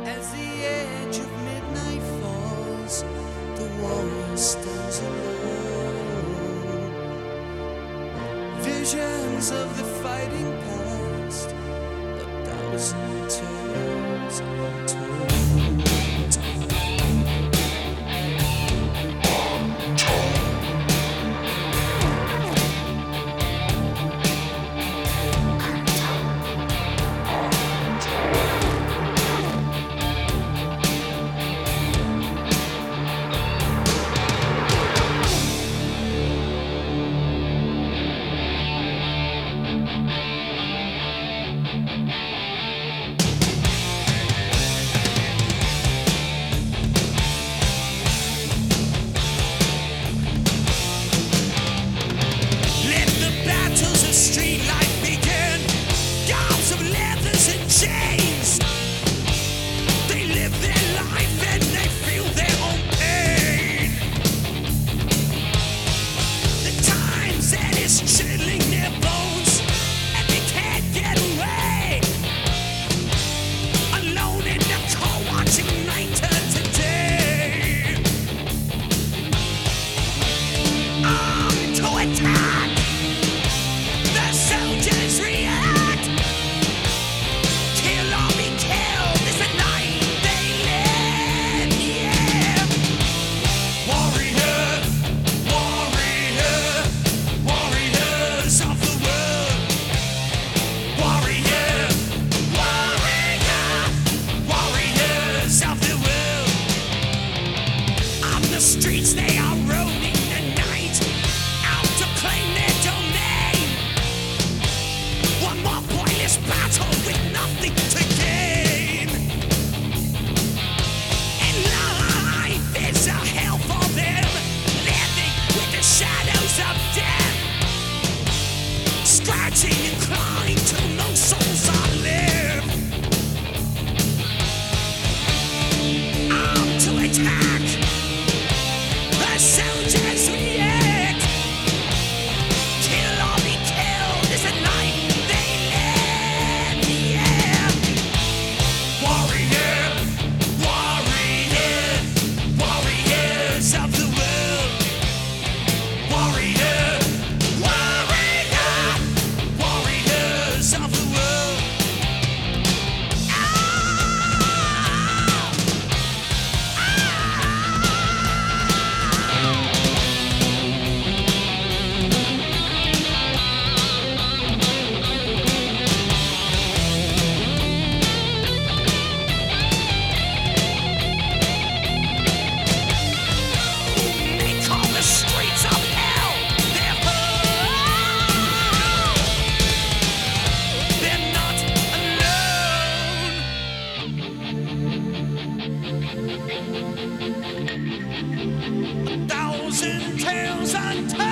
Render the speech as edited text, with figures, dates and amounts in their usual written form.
As the edge of midnight falls, the warrior stands alone. Visions of the fighting past, a thousand tales untold. The streets they are roaming the night, out to claim their domain. One more pointless battle with nothing to gain. And life is a hell for them, living with the shadows of death, scratching and clawing till no souls are left. Out to attack. The soldiers react. Kill or be killed is a life they live, yeah. Warrior, warrior, warriors of the world. Warrior, warrior, warriors of the world. Thousand tales untold.